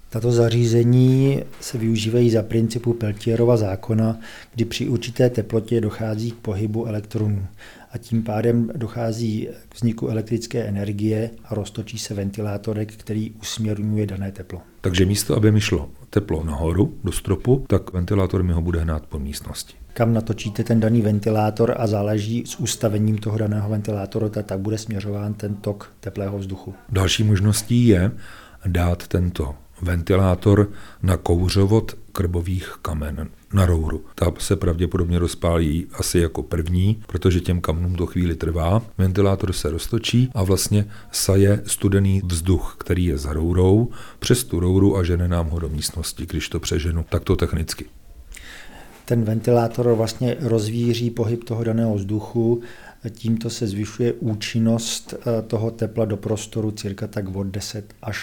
Tato zařízení se využívají za principu Peltierova zákona, kdy při určité teplotě dochází k pohybu elektronů a tím pádem dochází k vzniku elektrické energie a roztočí se ventilátorek, který usměrňuje dané teplo. Takže místo, aby mi šlo teplo nahoru do stropu, tak ventilátor mi ho bude hnát po místnosti. Kam natočíte ten daný ventilátor a záleží s ustavením toho daného ventilátoru, tak bude směřován ten tok teplého vzduchu. Další možností je dát tento ventilátor na kouřovod krbových kamen na rouru. Ta se pravděpodobně rozpálí asi jako první, protože těm kamnům to chvíli trvá. Ventilátor se roztočí a vlastně saje studený vzduch, který je za rourou, přes tu rouru a žene nám ho do místnosti, když to přeženu takto technicky. Ten ventilátor vlastně rozvíří pohyb toho daného vzduchu, tímto se zvyšuje účinnost toho tepla do prostoru cirka tak od 10 až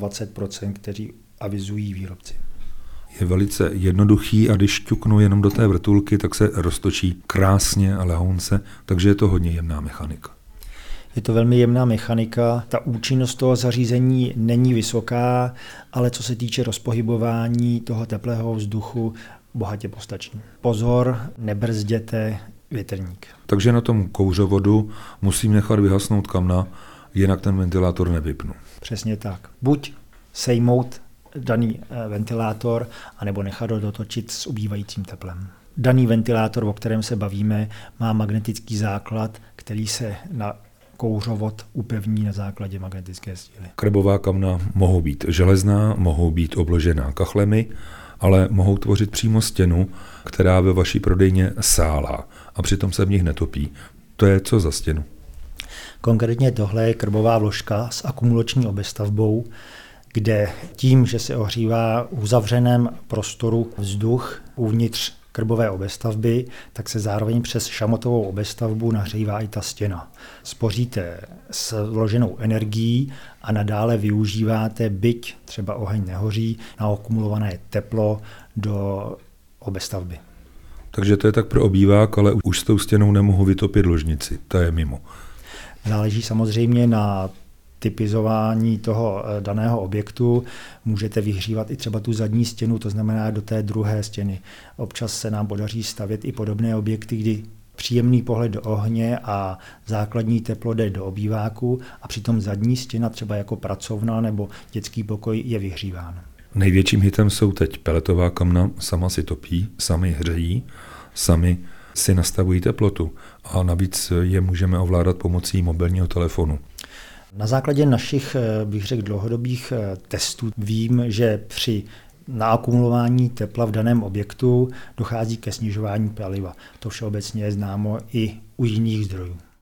22%, kteří avizují výrobci. Je velice jednoduchý a když ťuknu jenom do té vrtulky, tak se roztočí krásně a lehonce, takže je to hodně jemná mechanika. Je to velmi jemná mechanika, ta účinnost toho zařízení není vysoká, ale co se týče rozpohybování toho teplého vzduchu, bohatě postačí. Pozor, nebrzděte větrník. Takže na tom kouřovodu musím nechat vyhasnout kamna, jinak ten ventilátor nevypnu. Přesně tak. Buď sejmout daný ventilátor, anebo nechat ho dotočit s ubývajícím teplem. Daný ventilátor, o kterém se bavíme, má magnetický základ, který se na kouřovod upevní na základě magnetické síly. Krbová kamna mohou být železná, mohou být obložená kachlemi, ale mohou tvořit přímo stěnu, která ve vaší prodejně sálá a přitom se v nich netopí. To je co za stěnu? Konkrétně tohle je krbová vložka s akumulační obestavbou, kde tím, že se ohřívá v uzavřeném prostoru vzduch uvnitř krbové obestavby, tak se zároveň přes šamotovou obestavbu nahřívá i ta stěna. Spoříte s vloženou energií a nadále využíváte, byť třeba oheň nehoří, na akumulované teplo do obestavby. Takže to je tak pro obývák, ale už s tou stěnou nemohu vytopit ložnici, ta je mimo. Záleží samozřejmě na typizování toho daného objektu. Můžete vyhřívat i třeba tu zadní stěnu, to znamená do té druhé stěny. Občas se nám podaří stavět i podobné objekty, kdy příjemný pohled do ohně a základní teplo jde do obýváku a přitom zadní stěna třeba jako pracovna nebo dětský pokoj je vyhříván. Největším hitem jsou teď peletová kamna, sama si topí, sami hřejí, sami si nastavují teplotu a navíc je můžeme ovládat pomocí mobilního telefonu. Na základě našich, bych řekl, dlouhodobých testů vím, že při naakumulování tepla v daném objektu dochází ke snižování paliva. To všeobecně je známo i u jiných zdrojů.